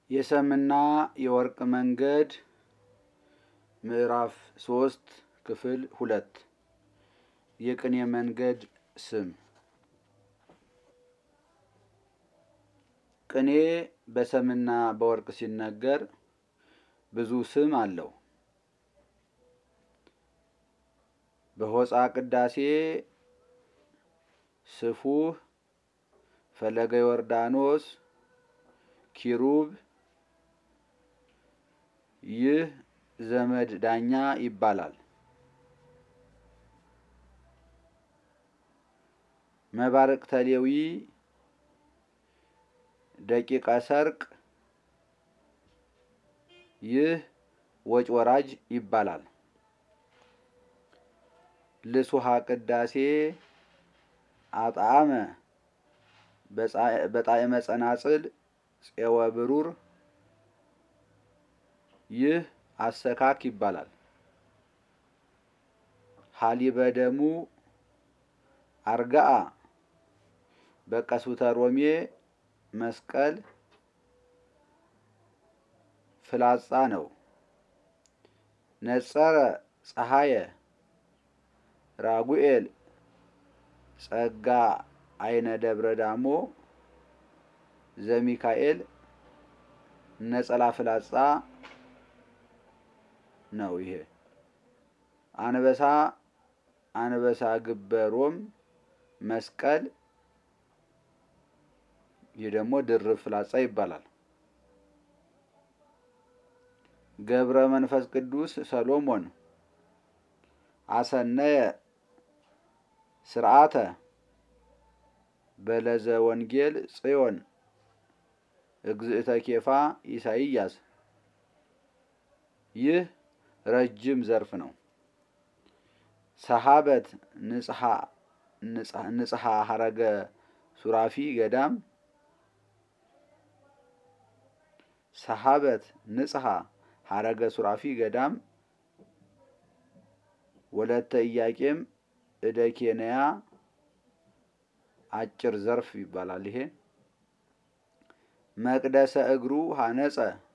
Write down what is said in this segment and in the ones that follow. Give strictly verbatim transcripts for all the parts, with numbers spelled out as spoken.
የሰምና የወርቅ መንገድ ምዕራፍ ሶስት ክፍል ሁለት የቅኔ መንገድ ስም። ቅኔ በሰምና በወርቅ ሲነገር ብዙ ስም አለው። በሆፃ ቅዳሴ ስፉህ፣ ፈለገ ዮርዳኖስ፣ ኪሩብ፣ ይህ ዘመድ ዳኛ ይባላል። መባርቅተ ሌዊ፣ ደቂቀ ሰርቅ፣ ይህ ወጭ ወራጅ ይባላል። ልሱሃ ቅዳሴ አጣዕመ በጣዕመ ጸናጽል ፄወ ብሩር፣ ይህ አሰካክ ይባላል። ሀሊበ ደሙ አርጋአ በቀሱተ ሮሜ መስቀል ፍላጻ ነው። ነጸረ ፀሐየ ራጉኤል ጸጋ አይነ ደብረ ዳሞ ዘሚካኤል ነጸላ ፍላጻ ነው። ይሄ አንበሳ አንበሳ ግበሮም መስቀል፣ ይህ ደግሞ ድርብ ፍላጻ ይባላል። ገብረ መንፈስ ቅዱስ ሰሎሞን አሰነየ ስርዓተ በለዘ ወንጌል ጽዮን እግዝእተ ኬፋ ኢሳይያስ፣ ይህ ረጅም ዘርፍ ነው። ሰሃበት ንጽሐ ንጽሐ ሀረገ ሱራፊ ገዳም ሰሃበት ንጽሐ ሀረገ ሱራፊ ገዳም ወለተ ኢያቄም እደ ኬንያ አጭር ዘርፍ ይባላል። ይሄ መቅደሰ እግሩ ሀነጸ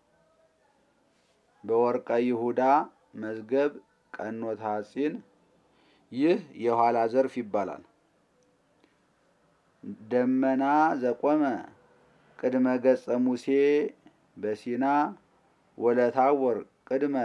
በወርቀ ይሁዳ መዝገብ ቀኖት ሐጺን፣ ይህ የኋላ ዘርፍ ይባላል። ደመና ዘቆመ ቅድመ ገጸ ሙሴ በሲና ወለታወር ቅድመ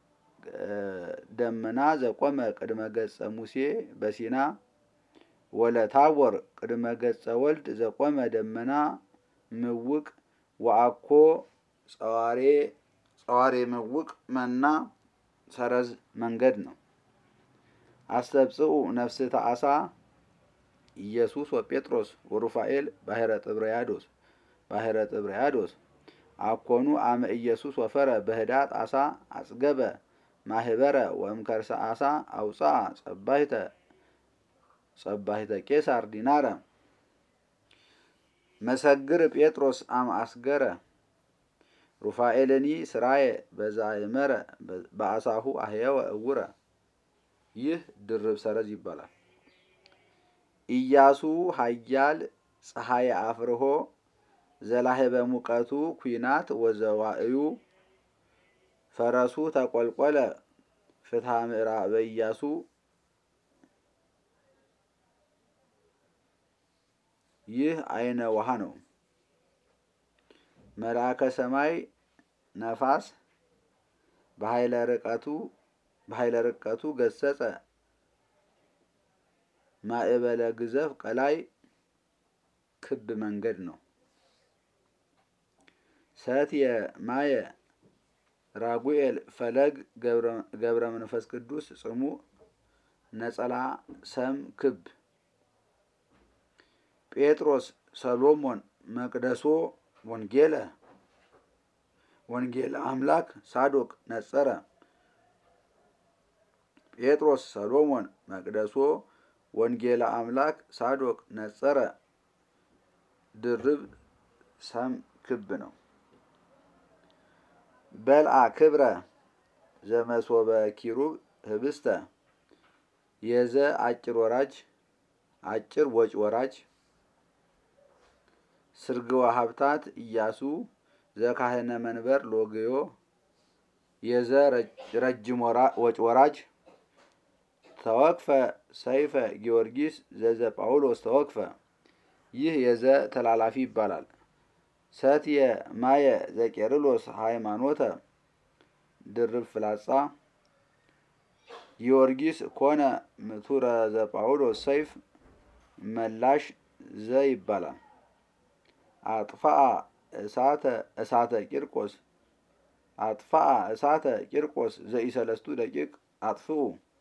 ደመና ዘቆመ ቅድመ ገጸ ሙሴ በሲና ወለታወር ቅድመ ገጸ ወልድ ዘቆመ ደመና ምውቅ ወአኮ ጸዋሬ ጸዋሬ ምውቅ መና ሰረዝ መንገድ ነው። አስተብጽኡ ነፍስተ አሳ ኢየሱስ ወጴጥሮስ ወሩፋኤል ባሕረ ጥብርያዶስ ባሕረ ጥብርያዶስ አኮኑ አመ ኢየሱስ ወፈረ በህዳጥ አሳ አጽገበ ማህበረ ወእምከርሰ አሳ አውፅአ ጸባሂተ ጸባሂተ ቄሳር ዲናረ መሰግር ጴጥሮስ አም አስገረ ሩፋኤልኒ ስራየ በዛይመረ በአሳሁ አህየወ እውረ፣ ይህ ድርብ ሰረዝ ይባላል። ኢያሱ ሀያል ፀሐየ አፍርሆ ዘላሄ በሙቀቱ ኩናት ወዘዋእዩ ፈረሱ ተቆልቆለ ፍትሐ ምዕራበ ኢያሱ፣ ይህ አይነ ውሃ ነው። መልአከ ሰማይ ነፋስ በኃይለ ርቀቱ በኃይለ ርቀቱ ገሰጸ ማዕበለ ግዘፍ ቀላይ፣ ክብ መንገድ ነው። ሰትየ ማየ ራጉኤል ፈለግ ገብረ መንፈስ ቅዱስ ጽሙ ነጸላ ሰም ክብ። ጴጥሮስ ሰሎሞን መቅደሶ ወንጌለ ወንጌለ አምላክ ሳዶቅ ነጸረ ጴጥሮስ ሰሎሞን መቅደሶ ወንጌለ አምላክ ሳዶቅ ነጸረ፣ ድርብ ሰም ክብ ነው። በልአ ክብረ ዘመሶበ ኪሩብ ህብስተ፣ የዘ አጭር ወራጅ አጭር ወጭ ወራጅ። ስርግዋ ሀብታት ኢያሱ ዘካህነ መንበር ሎግዮ የዘ ረጅም ወጭ ወራጅ ተወክፈ ሰይፈ ጊዮርጊስ ዘዘ ጳውሎስ ተወክፈ ይህ የዘ ተላላፊ ይባላል። ሰትየ ማየ ዘቄርሎስ ሃይማኖተ ድርብ ፍላጻ ጊዮርጊስ ኮነ ምቱረ ዘጳውሎስ ሰይፍ መላሽ ዘ ይባላል። አጥፋአ እሳተ እሳተ ቂርቆስ አጥፋአ እሳተ ቂርቆስ ዘኢሰለስቱ ደቂቅ አጥፍኡ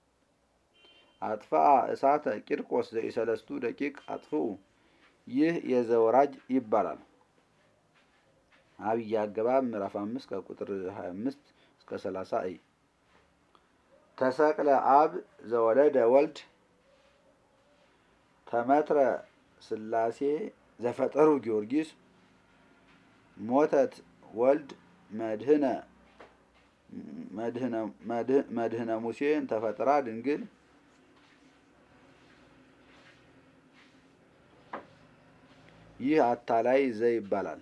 አጥፋአ እሳተ ቂርቆስ ዘኢሰለስቱ ደቂቅ አጥፍኡ ይህ የዘወራጅ ይባላል። አብይ አገባብ ምዕራፍ አምስት ከቁጥር ሀያ አምስት እስከ ሰላሳ አይ ተሰቅለ አብ ዘወለደ ወልድ ተመትረ ስላሴ ዘፈጠሩ ጊዮርጊስ ሞተት ወልድ መድህነ መድህነ መድህነ ሙሴን ተፈጥራ ድንግል ይህ አታላይ ዘ ይባላል።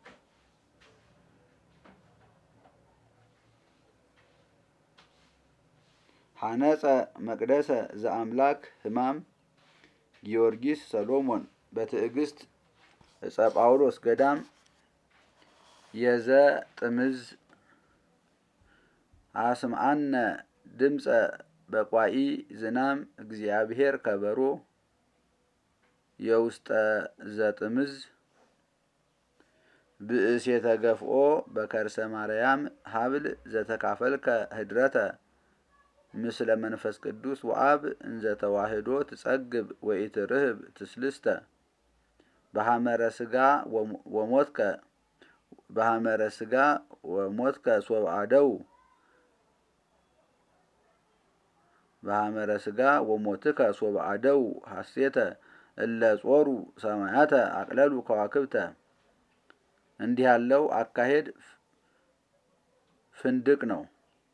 ሐነጸ መቅደሰ ዘአምላክ ህማም ጊዮርጊስ ሰሎሞን በትዕግስት እፀ ጳውሎስ ገዳም የዘ ጥምዝ አስምአነ ድምፀ በቋኢ ዝናም እግዚአብሔር ከበሮ የውስጠ ዘጥምዝ ብእስ የተገፍኦ በከርሰ ማርያም ሀብል ዘተካፈልከ ህድረተ ምስለ መንፈስ ቅዱስ ወአብ እንዘ ተዋህዶ ትጸግብ ወኢትርህብ ትስልስተ በሐመረ ስጋ ወሞትከ በሐመረ ስጋ ወሞትከ ሶብ አደው በሐመረ ስጋ ወሞትከ ሶብ አደው ሐሴተ እለ ጾሩ ሰማያተ አቅለሉ ከዋክብተ እንዲህ ያለው አካሄድ ፍንድቅ ነው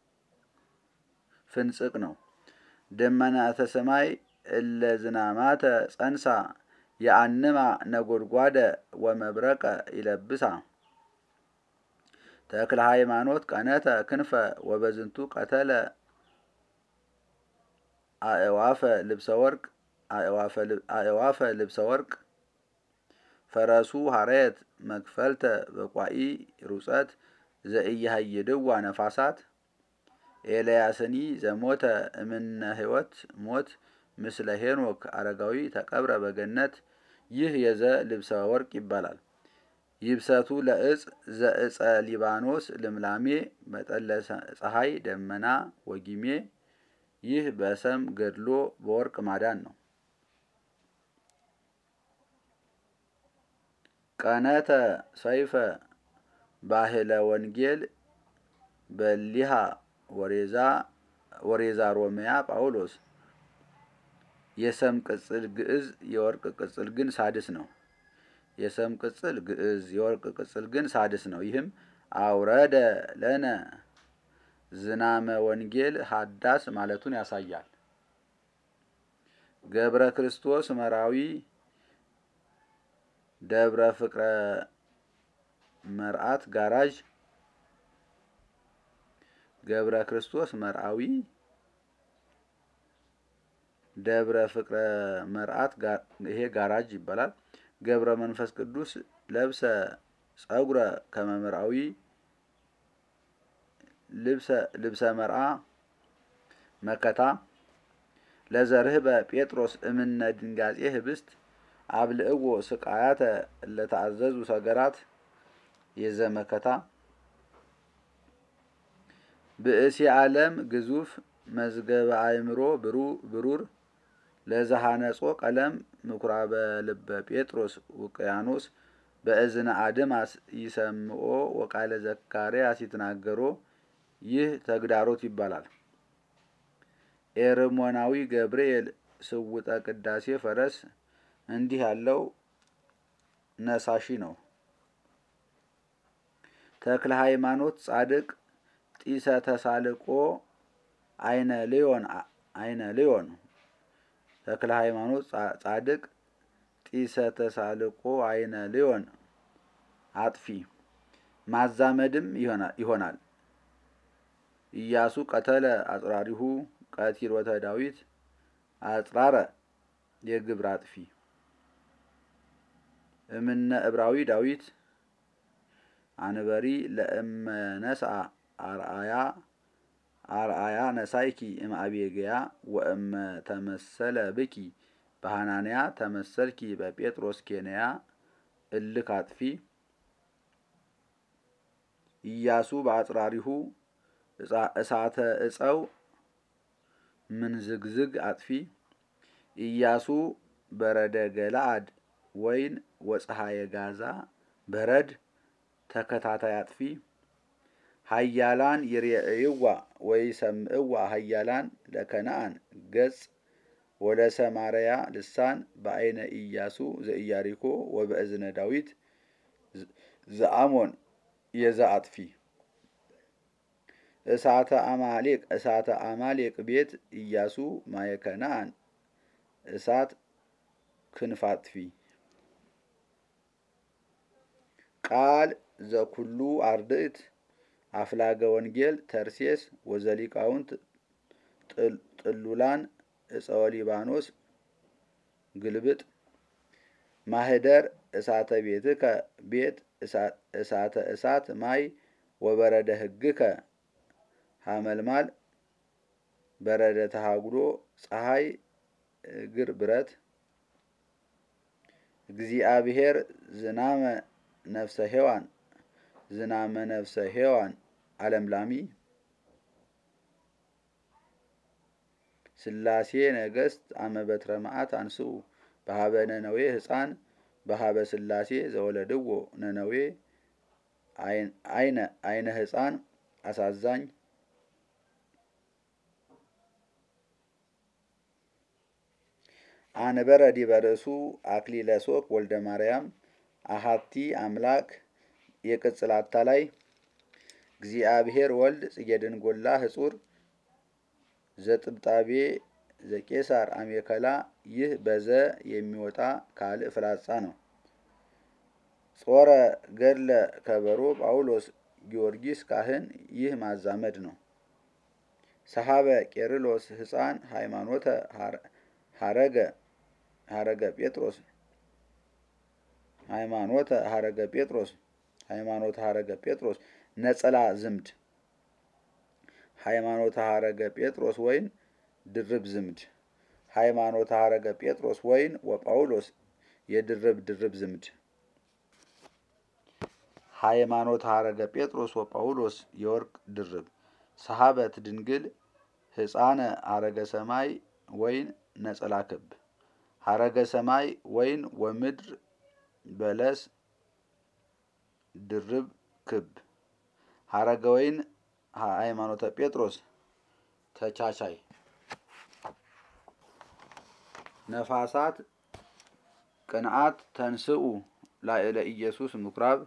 ፍንጽቅ ነው። ደመናተ ሰማይ እለ ዝናማተ ጸንሳ የአንማ ነጎድጓደ ወመብረቀ ይለብሳ ተክለ ሃይማኖት ቀነተ ክንፈ ወበዝንቱ ቀተለ አእዋፈ ልብሰ ወርቅ አእዋፈ ልብሰ ወርቅ ፈረሱ ሐረየት መክፈልተ በቋኢ ሩጸት ዘኢያሃይድዋ ነፋሳት ኤልያስኒ ዘሞተ እምነ ሕይወት ሞት ምስለ ሄኖክ አረጋዊ ተቀብረ በገነት ይህ የዘ ልብሰ ወርቅ ይባላል። ይብሰቱ ለእጽ ዘእፀ ሊባኖስ ልምላሜ መጠለ ፀሐይ ደመና ወጊሜ ይህ በሰም ገድሎ በወርቅ ማዳን ነው። ቀነተ ሰይፈ ባህለ ወንጌል በሊሃ ወሬዛ ወሬዛ ሮሚያ ጳውሎስ የሰም ቅጽል ግዕዝ የወርቅ ቅጽል ግን ሳድስ ነው። የሰም ቅጽል ግዕዝ የወርቅ ቅጽል ግን ሳድስ ነው። ይህም አውረደ ለነ ዝናመ ወንጌል ሀዳስ ማለቱን ያሳያል። ገብረ ክርስቶስ መራዊ ደብረ ፍቅረ መርዓት ጋራዥ ገብረ ክርስቶስ መርዓዊ ደብረ ፍቅረ መርዓት ይሄ ጋራጅ ይባላል። ገብረ መንፈስ ቅዱስ ለብሰ ጸጉረ ከመመርዓዊ ልብሰ ልብሰ መርዓ መከታ ለዘርህበ ጴጥሮስ እምነ ድንጋጼ ህብስት አብልእዎ ስቃያተ ለተአዘዙ ሰገራት የዘመከታ ብእሲ ዓለም ግዙፍ መዝገበ አእምሮ ብሩር ለዘሃነጾ ቀለም ምኩራበ ልበ ጴጥሮስ ውቅያኖስ በእዝነ አድማስ ይሰምኦ ወቃለ ዘካርያስ ይትናገሮ ይህ ተግዳሮት ይባላል። ኤርሞናዊ ገብርኤል ስውጠ ቅዳሴ ፈረስ እንዲህ ያለው ነሳሺ ነው። ተክለ ሃይማኖት ጻድቅ ጢሰ ተሳልቆ አይነ ሊዮን አይነ ሊዮን ተክለ ሃይማኖት ጻድቅ ጢሰ ተሳልቆ አይነ ሊዮን አጥፊ ማዛመድም ይሆናል። ኢያሱ ቀተለ አጽራሪሁ ቀቲሎተ ዳዊት አጽራረ የግብር አጥፊ እምነ ዕብራዊ ዳዊት አንበሪ ለእመነስአ አርአያ አርአያ ነሳይኪ እምአቤግያ ወእመ ተመሰለ ብኪ በሐናንያ ተመሰልኪ በጴጥሮስ ኬንያ እልክ አጥፊ ኢያሱ በአጽራሪሁ እሳተ እፀው ምንዝግዝግ አጥፊ ኢያሱ በረደ ገለአድ ወይን ወፀሐየ ጋዛ በረድ ተከታታይ አጥፊ ሀያላን ይሬእይዋ ወይሰምዕዋ ሀያላን ለከነአን ገጽ ወለሰማርያ ልሳን በአይነ ኢያሱ ዘኢያሪኮ ወበእዝነ ዳዊት ዘአሞን የዛ አጥፊ እሳተ አማሌቅ እሳተ አማሌቅ ቤት ኢያሱ ማየ ከነአን እሳት ክንፍ አጥፊ ቃል ዘኩሉ አርድእት አፍላገ ወንጌል ተርሴስ ወዘሊቃውንት ጥሉላን እፀወ ሊባኖስ ግልብጥ ማህደር እሳተ ቤትከ ቤት እሳተ እሳት ማይ ወበረደ ህግከ ሐመልማል በረደ ተሃጉሎ ፀሐይ እግር ብረት እግዚአብሔር ዝናመ ነፍሰ ሔዋን ዝናመ ነፍሰ ሔዋን አለምላሚ ስላሴ ነገስት አመበትረ መዓት አንስኡ በሀበ ነነዌ ህፃን በሀበ ስላሴ ዘወለድዎ ነነዌ አይነ አይነ ህፃን አሳዛኝ አንበረ ዲበ ርእሱ አክሊለ ሶክ ወልደ ማርያም አሃቲ አምላክ የቅጽል አታላይ እግዚአብሔር ወልድ ጽጌ ድንጎላ ህጹር ዘጥብጣቤ ዘቄሳር አሜከላ ይህ በዘ የሚወጣ ካልእ ፍላጻ ነው። ጾረ ገድለ ከበሮ ጳውሎስ ጊዮርጊስ ካህን ይህ ማዛመድ ነው። ሰሃበ ቄርሎስ ህፃን ሃይማኖተ ሀረገ ሀረገ ጴጥሮስ ሃይማኖተ ሀረገ ጴጥሮስ ሃይማኖተ ሀረገ ጴጥሮስ ነጸላ ዝምድ ሃይማኖተ ሀረገ ጴጥሮስ ወይን ድርብ ዝምድ ሃይማኖተ ሀረገ ጴጥሮስ ወይን ወጳውሎስ የድርብ ድርብ ዝምድ ሃይማኖተ ሀረገ ጴጥሮስ ወጳውሎስ የወርቅ ድርብ ሰሃበት ድንግል ህፃነ ሀረገ ሰማይ ወይን ነጸላ ክብ ሀረገ ሰማይ ወይን ወምድር በለስ ድርብ ክብ ሀረገ ወይን ሃይማኖተ ጴጥሮስ ተቻቻይ ነፋሳት ቅንዓት ተንስኡ ላዕለ ኢየሱስ ምኩራብ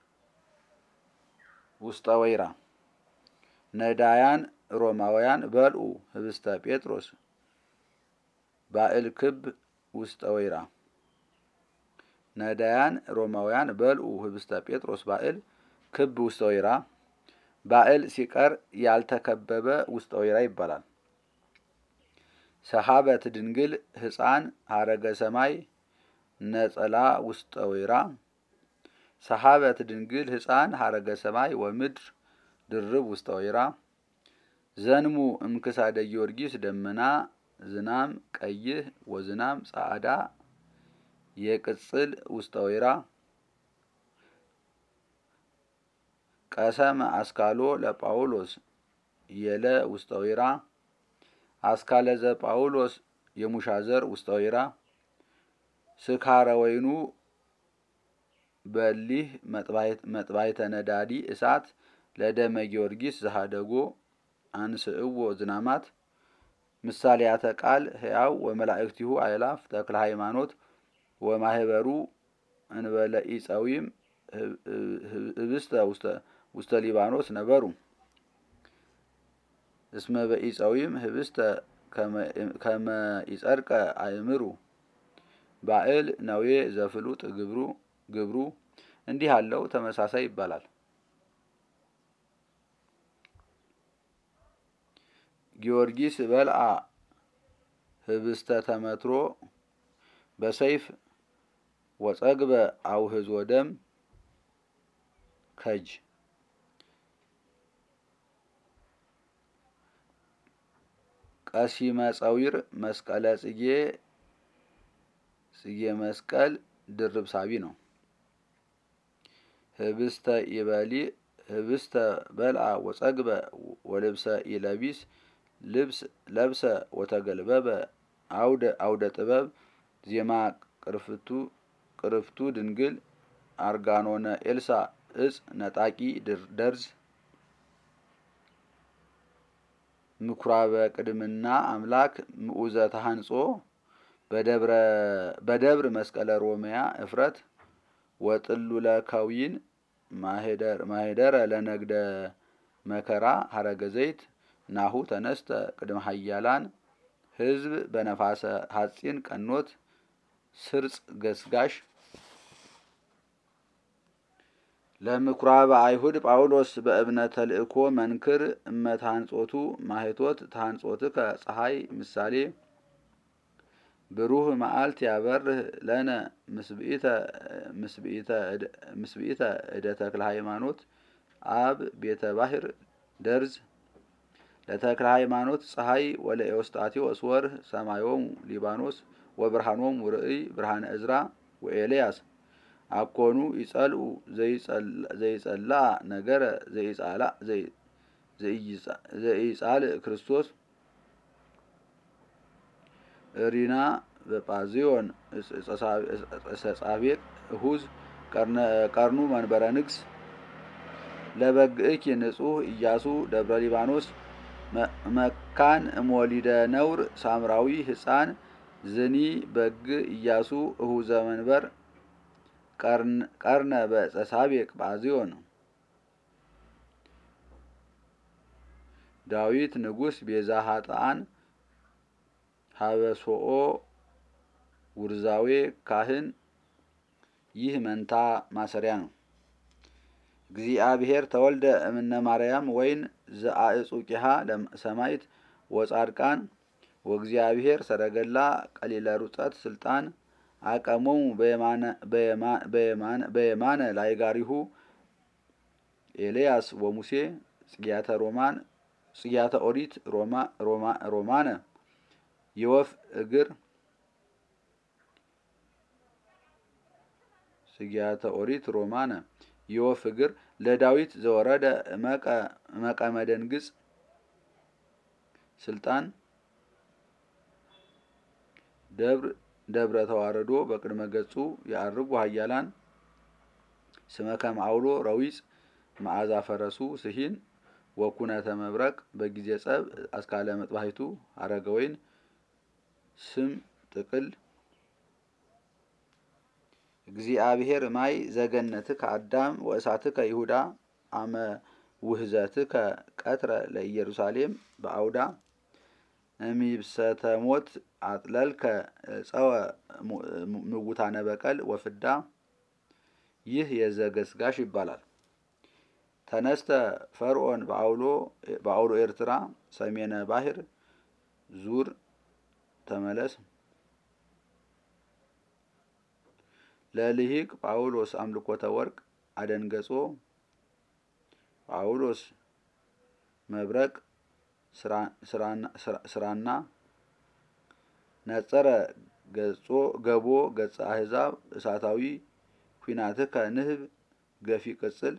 ውስጠ ወይራ ነዳያን ሮማውያን በልኡ ህብስተ ጴጥሮስ ባዕል ክብ ውስጠ ወይራ ነዳያን ሮማውያን በልኡ ህብስተ ጴጥሮስ ባዕል ክብ ውስጠ ወይራ ባዕል ሲቀር ያልተከበበ ውስጠ ወይራ ይባላል። ሰሃበት ድንግል ህፃን ሀረገ ሰማይ ነጸላ ውስጠ ወይራ ሰሃበት ድንግል ህፃን ሀረገ ሰማይ ወምድር ድርብ ውስጠ ወይራ ዘንሙ እምክሳደ ጊዮርጊስ ደመና ዝናም ቀይህ ወዝናም ጻዕዳ የቅጽል ውስጠ ወይራ ቀሰመ አስካሎ ለጳውሎስ የለ ውስጠ ወይራ አስካለ ዘጳውሎስ የሙሻዘር ውስጠ ወይራ ስካረ ወይኑ በሊህ መጥባይተ ነዳዲ እሳት ለደመ ጊዮርጊስ ዘሃደጎ አንስእዎ ዝናማት ምሳሌያተ ቃል ሕያው ወመላእክቲሁ አእላፍ ተክለ ሃይማኖት ወማህበሩ እንበለ ኢፀዊም ህብስተ ውስተ ሊባኖስ ነበሩ እስመ በኢፀዊም ህብስተ ከመ ይጸድቀ አእምሩ ባዕል ነዌ ዘፍሉጥ ግብሩ ግብሩ እንዲህ አለው ተመሳሳይ ይባላል። ጊዮርጊስ በልዓ ህብስተ ተመትሮ በሰይፍ ወጸግበ አውህዝ ወደም ከጅ። ቀሲመ ጸዊር መስቀለ ጽጌ ጽጌ መስቀል ድርብ ሳቢ ነው። ህብስተ ኢበሊ ህብስተ በልዓ ወጸግበ ወልብሰ ኢለቢስ ልብስ ለብሰ ወተገልበበ አውደ አውደ ጥበብ ዜማ ቅርፍቱ ቅርፍቱ ድንግል አርጋኖነ ኤልሳ እጽ ነጣቂ ደርዝ ምኩራበ ቅድምና አምላክ ምዑዘ ተሃንጾ በደብረ በደብር መስቀለ ሮሚያ እፍረት ወጥሉለ ከዊን ማሄደር ማሄደረ ለነግደ መከራ ሀረገ ዘይት ናሁ ተነስተ ቅድመ ኃያላን ህዝብ በነፋሰ ሐጺን ቀኖት ስርጽ ገስጋሽ ለምኩራበ አይሁድ ጳውሎስ በእብነ ተልእኮ መንክር እመታንጾቱ ማህቶት ታንጾትከ ፀሐይ ምሳሌ ብሩህ መዓልት ያበርህ ለነ ምስብኢተ ምስብኢተ ምስብኢተ እደ ተክለ ሃይማኖት አብ ቤተ ባሕር ደርዝ ለተክለ ሃይማኖት ፀሐይ ወለኤዎስጣቴዎስ ወርህ ሰማዮሙ ሊባኖስ ወብርሃኖሙ ርእይ ብርሃነ እዝራ ወኤልያስ አኮኑ ይጸልኡ ዘይጸላ ነገረ ዘይጻላ ዘይጻል ክርስቶስ ሪና በጳዚዮን ጸጻቤቅ እሁዝ ቀርኑ መንበረ ንግስ ለበግእኪ ንጹህ ኢያሱ ደብረ ሊባኖስ መካን እሞሊደ ነውር ሳምራዊ ህፃን ዝኒ በግ ኢያሱ እሁዘ መንበር ቀርነ በጸሳቤቅ ጳዚዮን ዳዊት ንጉስ ቤዛ ኃጥአን ሀበሶኦ ውርዛዌ ካህን ይህ መንታ ማሰሪያ ነው። እግዚአብሔር ተወልደ እምነ ማርያም ወይን ዘአጽቂሃ ለሰማይት ወጻድቃን ወእግዚአብሔር ሰረገላ ቀሊለ ሩጸት ስልጣን አቀሞሙ በየማነ በየማነ በየማነ ላይጋሪሁ ኤልያስ ወሙሴ ጽያተ ሮማን ጽያተ ኦሪት ሮማ ሮማ ሮማነ የወፍ እግር ጽያተ ኦሪት ሮማነ የወፍ እግር ለዳዊት ዘወረደ መቀ መቀመ ደንግጽ ስልጣን ደብር ደብረ ተዋረዶ በቅድመ ገጹ ያርጉ ኃያላን ስመከም አውሎ ረዊጽ መዓዛ ፈረሱ ስሂን ወኩነተ መብረቅ በጊዜ ጸብ አስካለ መጥባሂቱ አረገወይን ስም ጥቅል እግዚአብሔር ማይ ዘገነትከ አዳም ወእሳትከ ይሁዳ አመ ውህዘትከ ቀትረ ለኢየሩሳሌም በአውዳ እሚብሰተ ሞት አጥለልከ ጸወ ምውታነ በቀል ወፍዳ ይህ የዘገስጋሽ ይባላል። ተነስተ ፈርዖን በአውሎ በአውሎ ኤርትራ ሰሜነ ባህር ዙር ተመለስ ለልሂቅ ጳውሎስ አምልኮተ ወርቅ አደንገጾ ጳውሎስ መብረቅ ስራና ነጸረ ገጾ ገቦ ገጸ አሕዛብ እሳታዊ ኩናትከ ንህብ ገፊ ቅጽል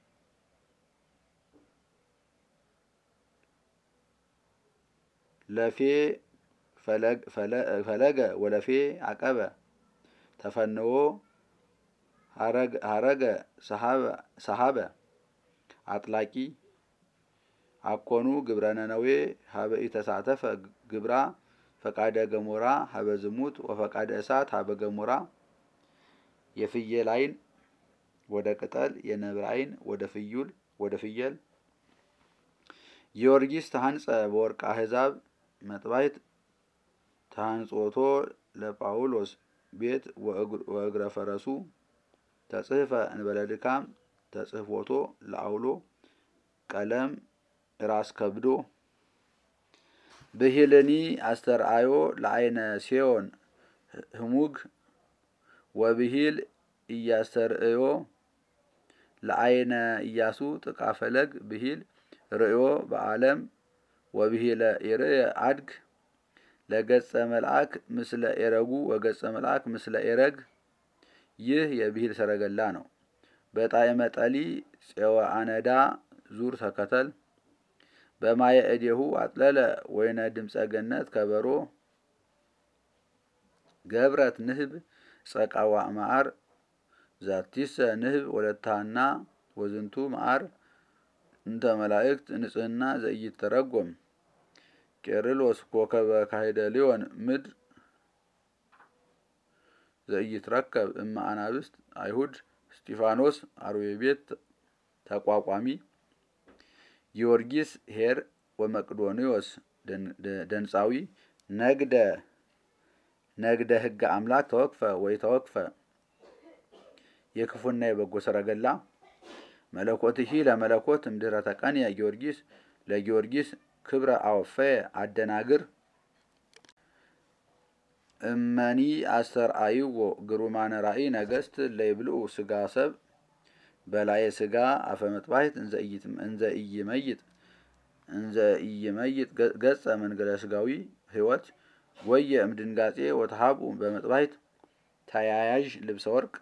ለፌ ፈለግ ፈለገ ወለፌ አቀበ ተፈንዎ ሀረገ ሀረገ ሰሃበ ሰሃበ አጥላቂ አኮኑ ግብረ ነነዌ ሀበ ኢተሳተፈ ግብራ ፈቃደ ገሞራ ሀበ ዝሙት ወፈቃደ እሳት ሀበ ገሞራ የፍየል አይን ወደ ቅጠል የነብር አይን ወደ ፍዩል ወደ ፍየል ጊዮርጊስ ተሃንጸ በወርቅ አሕዛብ መጥባይት ተሃንጾቶ ለጳውሎስ ቤት ወእግረ ፈረሱ ተጽህፈ እንበለ ድካም ተጽህፎቶ ለአውሎ ቀለም ራስ ከብዶ ብሂልኒ አስተርአዮ ለአይነ ሴዮን ህሙግ ወብሂል እያስተርእዮ ለአይነ ኢያሱ ጥቃ ፈለግ ብሂል ርእዮ በዓለም ወብሂለ ኢርየ አድግ ለገጸ መልአክ ምስለ ኤረጉ ወገጸ መልአክ ምስለ ኤረግ። ይህ የብሂል ሰረገላ ነው። በጣዕመ ጠሊ ፄወ አነዳ ዙር ተከተል በማየ እዴሁ አጥለለ ወይነ ድምፀ ገነት ከበሮ ገብረት ንህብ ጸቃዋ መዓር ዛቲሰ ንህብ ወለታና ወዝንቱ መዓር እንተ መላእክት ንጽህና ዘኢይተረጎም ቄርሎስ ኮከበ ካሂደ ሊዮን ምድር ዘኢይትረከብ እመ አናብስት አይሁድ እስጢፋኖስ አርዌ ቤት ተቋቋሚ ጊዮርጊስ ሄር ወመቅዶንዮስ ደንፃዊ ነግደ ነግደ ህገ አምላክ ተወክፈ ወይ ተወክፈ የክፉና የበጎ ሰረገላ መለኮትሂ ለመለኮት እምድኅረ ተቀንየ ጊዮርጊስ ለጊዮርጊስ ክብረ አወፈየ አደናግር እመኒ አስተርአይዎ ግሩማነ ራእይ ነገስት ለይብልኡ ስጋ ሰብ በላየ ስጋ አፈ መጥባሕት እንዘ ኢይመይጥ እንዘ ኢይመይጥ ገጸ መንገለ ስጋዊ ህይወት ወየ እምድንጋጼ ወተሃብኡ በመጥባሕት ተያያዥ ልብሰ ወርቅ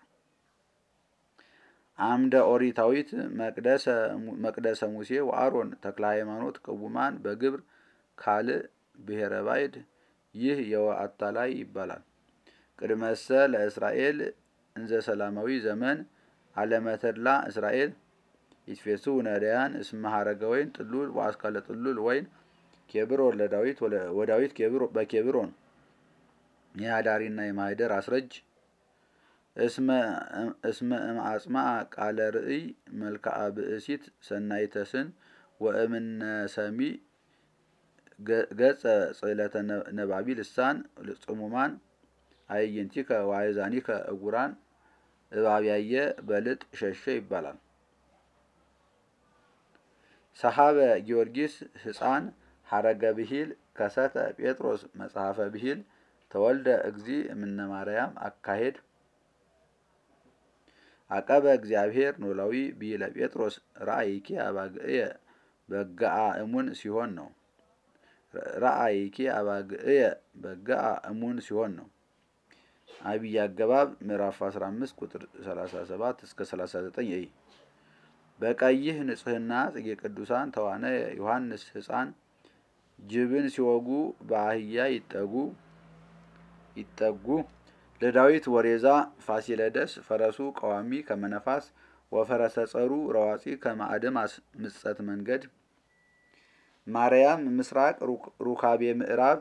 አምደ ኦሪታዊት መቅደሰ ሙሴ ወአሮን ተክለ ሃይማኖት ቅቡማን በግብር ካልእ ብሔረ ባይድ። ይህ የወአታላይ ይባላል። ቅድመሰ ለእስራኤል እንዘ ሰላማዊ ዘመን አለመተድላ እስራኤል ይትፌሱ ነዳያን እስመ ሀረገ ወይን ጥሉል ወአስካለ ጥሉል ወይን ኬብሮን ለዳዊት ወዳዊት በኬብሮን የአዳሪና የማህደር አስረጅ እስመ እምአጽማ ቃለ ርእይ መልክዓ ብእሲት ሰናይተስን ወእምነ ሰሚ ገጸ ጽዕለተ ነባቢ ልሳን ጽሙማን አይንቲከ ወአይዛኒከ እጉራን እባብ ያየ በልጥ ሸሸ ይባላል። ሰሐበ ጊዮርጊስ ህፃን ሐረገ ብሂል ከሰተ ጴጥሮስ መጽሐፈ ብሂል ተወልደ እግዚ እምነ ማርያም አካሄድ አቀበ እግዚአብሔር ኖላዊ ብሂለ ጴጥሮስ ራእይኪ አባግእየ በጋአ እሙን ሲሆን ነው። ራእይኪ አባግእየ በጋአ እሙን ሲሆን ነው። አብይ አገባብ ምዕራፍ አስራ አምስት ቁጥር ሰላሳ ሰባት እስከ ሰላሳ ዘጠኝ እይ። በቀይህ ንጽህና ጽጌ ቅዱሳን ተዋነ ዮሐንስ ህፃን ጅብን ሲወጉ በአህያ ይጠጉ ይጠጉ ለዳዊት ወሬዛ ፋሲለደስ ፈረሱ ቀዋሚ ከመነፋስ ወፈረሰ ጸሩ ረዋፂ ከማዕደማስ ምጸት መንገድ ማርያም ምስራቅ ሩካቤ ምዕራብ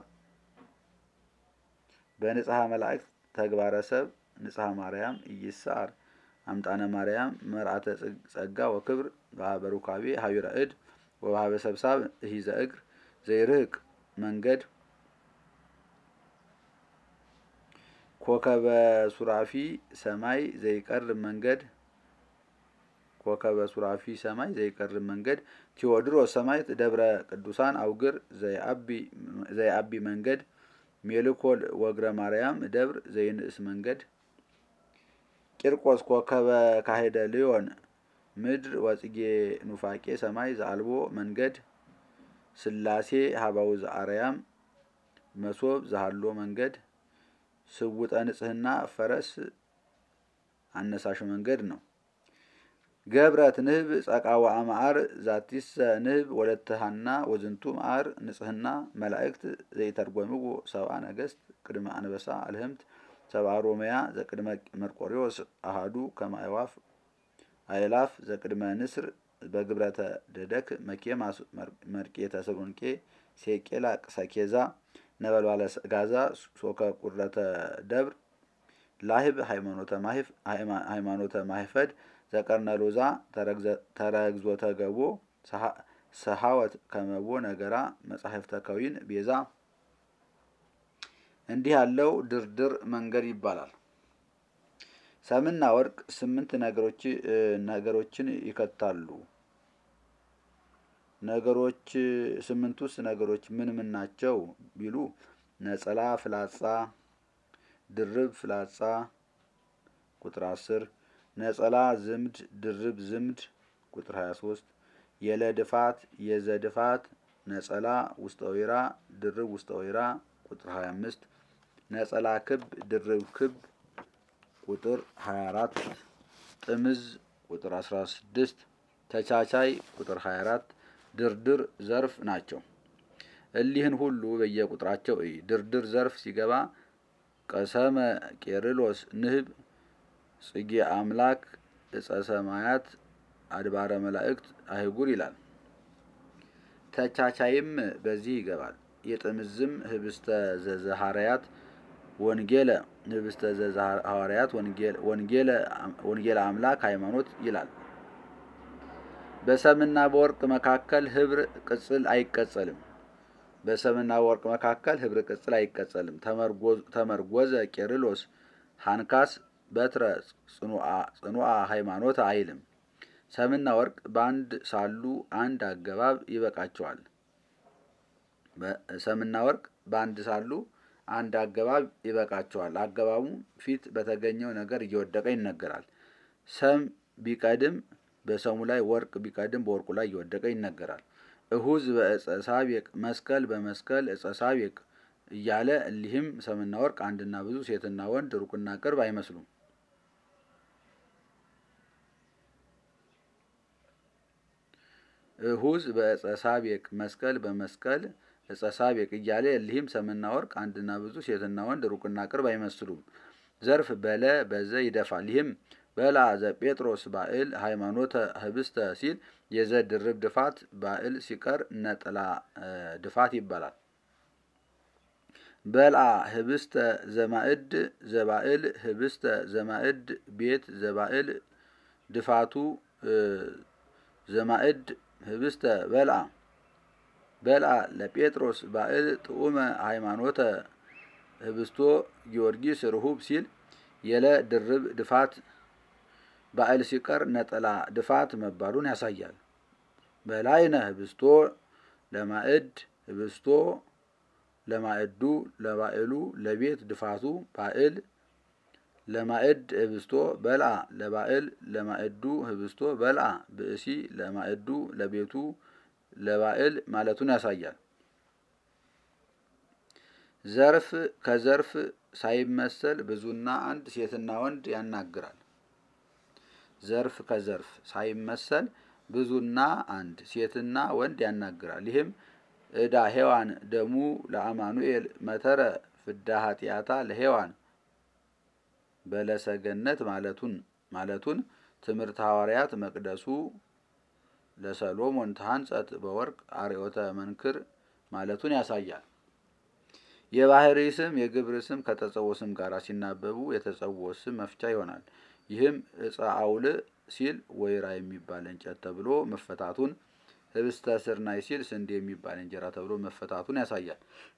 በንጽሐ መላእክት ተግባረ ሰብ ንጽሐ ማርያም ኢይሳር አምጣነ ማርያም መርአተ ጸጋ ወክብር በሀበ ሩካቤ ሀቢረ እድ ወበሀበ ሰብሳብ እሂዘ እግር ዘይርህቅ መንገድ ኮከበ ሱራፊ ሰማይ ዘይቀርብ መንገድ ኮከበ ሱራፊ ሰማይ ዘይቀርብ መንገድ ቴዎድሮስ ሰማይት ደብረ ቅዱሳን አውግር ዘይአቢ መንገድ ሜልኮል ወግረ ማርያም ደብር ዘይንእስ መንገድ ቂርቆስ ኮከበ ካሄደ ሊዮን ምድር ወጽጌ ኑፋቄ ሰማይ ዘአልቦ መንገድ ስላሴ ሀባው ዘአርያም መሶብ ዘሃሎ መንገድ ስውጠ ንጽህና ፈረስ አነሳሽ መንገድ ነው። ገብረት ንህብ ጸቃዋ መዓር ዛቲሰ ንህብ ወለተሃና ወዝንቱ መዓር ንጽህና መላእክት ዘይተርጎምዎ ሰብአ ነገስት ቅድመ አንበሳ አልህምት ሰብአ ሮሜያ ዘቅድመ መርቆሪዎስ አሃዱ ከማይዋፍ አይላፍ ዘቅድመ ንስር በግብረተ ደደክ መኬማ መርቄ ተሰሎንቄ ሴቄላ ሰኬዛ ነበልባለ ጋዛ ሶከ ቁረተ ደብር ላህብ ሃይማኖተ ማህፈድ ዘቀርነሎዛ ተረግዞተ ገቦ ሰሃወት ከመቦ ነገራ መጻሕፍተ ከዊን ቤዛ። እንዲህ ያለው ድርድር መንገድ ይባላል። ሰምና ወርቅ ስምንት ነገሮች ነገሮችን ይከታሉ። ነገሮች ስምንቱስ ነገሮች ምን ምን ናቸው ቢሉ ነጸላ፣ ፍላጻ፣ ድርብ ፍላጻ ቁጥር አስር፣ ነጸላ ዝምድ፣ ድርብ ዝምድ ቁጥር ሀያ ሶስት፣ የለድፋት፣ የዘድፋት፣ ነጸላ ውስጠ ወይራ፣ ድርብ ውስጠ ወይራ ቁጥር ሀያ አምስት፣ ነጸላ ክብ፣ ድርብ ክብ ቁጥር ሀያ አራት፣ ጥምዝ ቁጥር አስራ ስድስት፣ ተቻቻይ ቁጥር ሀያ አራት፣ ድርድር ዘርፍ ናቸው። እሊህን ሁሉ በየቁጥራቸው እይ። ድርድር ዘርፍ ሲገባ ቀሰመ ቄርሎስ ንህብ ጽጌ አምላክ እጸ ሰማያት አድባረ መላእክት አይጉር ይላል። ተቻቻይም በዚህ ይገባል። የጥምዝም ህብስተ ዘዘሐዋርያት ወንጌለ ህብስተ ዘዘሐዋርያት ወንጌለ አምላክ ሃይማኖት ይላል። በሰምና በወርቅ መካከል ህብር ቅጽል አይቀጸልም። በሰምና በወርቅ መካከል ህብር ቅጽል አይቀጸልም። ተመርጎዘ ቄርሎስ ሃንካስ በትረ ጽኑዓ ሃይማኖት አይልም። ሰምና ወርቅ በአንድ ሳሉ አንድ አገባብ ይበቃቸዋል። ሰምና ወርቅ በአንድ ሳሉ አንድ አገባብ ይበቃቸዋል። አገባቡ ፊት በተገኘው ነገር እየወደቀ ይነገራል። ሰም ቢቀድም በሰሙ ላይ፣ ወርቅ ቢቀድም በወርቁ ላይ እየወደቀ ይነገራል። እሁዝ በእጸ ሳቤቅ፣ መስቀል በመስቀል እጸ ሳቤቅ እያለ እሊህም ሰምና ወርቅ አንድና ብዙ፣ ሴትና ወንድ፣ ሩቅና ቅርብ አይመስሉም። እሁዝ በእጸ ሳቤቅ፣ መስቀል በመስቀል እጸ ሳቤቅ እያለ እሊህም ሰምና ወርቅ አንድና ብዙ፣ ሴትና ወንድ፣ ሩቅና ቅርብ አይመስሉም። ዘርፍ በለ በዘ ይደፋል። ይህም በላ ዘጴጥሮስ ባዕል ሃይማኖተ ህብስተ ሲል የዘ ድርብ ድፋት ባዕል ሲቀር ነጠላ ድፋት ይባላል። በልአ ህብስተ ዘማዕድ ዘባዕል ህብስተ ዘማዕድ ቤት ዘባዕል ድፋቱ ዘማዕድ ህብስተ በልአ በልአ ለጴጥሮስ ባዕል ጥዑመ ሃይማኖተ ህብስቶ ጊዮርጊስ ርሁብ ሲል የለ ድርብ ድፋት ባዕል ሲቀር ነጠላ ድፋት መባሉን ያሳያል። በላይነ ህብስቶ ለማዕድ ህብስቶ ለማዕዱ ለባዕሉ ለቤት ድፋቱ ባዕል ለማዕድ ህብስቶ በልአ ለባዕል ለማዕዱ ህብስቶ በልአ ብእሲ ለማዕዱ ለቤቱ ለባዕል ማለቱን ያሳያል። ዘርፍ ከዘርፍ ሳይመሰል ብዙና አንድ፣ ሴትና ወንድ ያናግራል። ዘርፍ ከዘርፍ ሳይመሰል ብዙና አንድ፣ ሴትና ወንድ ያናግራል። ይህም ዕዳ ሔዋን ደሙ ለአማኑኤል መተረ ፍዳ ኃጢአታ ለሔዋን በለሰገነት ማለቱን ማለቱን ትምህርት ሐዋርያት መቅደሱ ለሰሎሞን ተሐንጸት በወርቅ አርዮተ መንክር ማለቱን ያሳያል። የባህሪ ስም የግብር ስም ከተጸውዖ ስም ጋር ሲናበቡ የተጸውዖ ስም መፍቻ ይሆናል። ይህም ዕፀ አውልዕ ሲል ወይራ የሚባል እንጨት ተብሎ መፈታቱን፣ ህብስተ ስርናይ ሲል ስንዴ የሚባል እንጀራ ተብሎ መፈታቱን ያሳያል።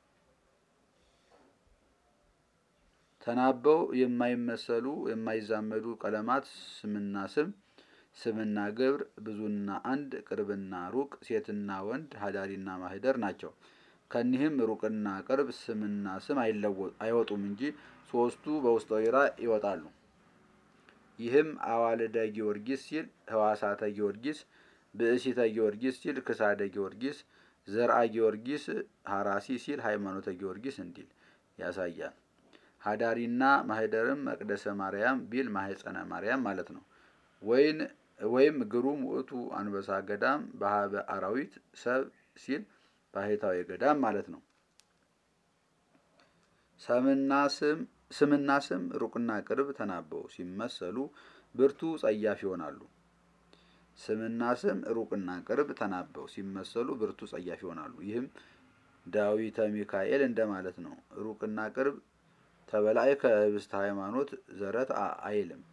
ተናበው የማይመሰሉ የማይዛመዱ ቀለማት ስምና ስም፣ ስምና ግብር፣ ብዙና አንድ፣ ቅርብና ሩቅ፣ ሴትና ወንድ፣ ሀዳሪና ማህደር ናቸው። ከኒህም ሩቅና ቅርብ ስምና ስም አይወጡም እንጂ ሶስቱ በውስጠ ወይራ ይወጣሉ። ይህም አዋልደ ጊዮርጊስ ሲል ህዋሳተ ጊዮርጊስ፣ ብእሲተ ጊዮርጊስ ሲል ክሳደ ጊዮርጊስ፣ ዘርአ ጊዮርጊስ ሀራሲ ሲል ሃይማኖተ ጊዮርጊስ እንዲል ያሳያል። ሀዳሪና ማህደርም መቅደሰ ማርያም ቢል ማህፀነ ማርያም ማለት ነው። ወይን ወይም ግሩም ውእቱ አንበሳ ገዳም በሀበ አራዊት ሰብ ሲል ባህታዊ ገዳም ማለት ነው። ሰምና ስም ስምና ስም ሩቅና ቅርብ ተናበው ሲመሰሉ ብርቱ ጸያፍ ይሆናሉ። ስምና ስም ሩቅና ቅርብ ተናበው ሲመሰሉ ብርቱ ጸያፍ ይሆናሉ። ይህም ዳዊተ ሚካኤል እንደማለት ነው። ሩቅና ቅርብ ተበላዕከ ህብስተ ሃይማኖት ዘረት አይልም።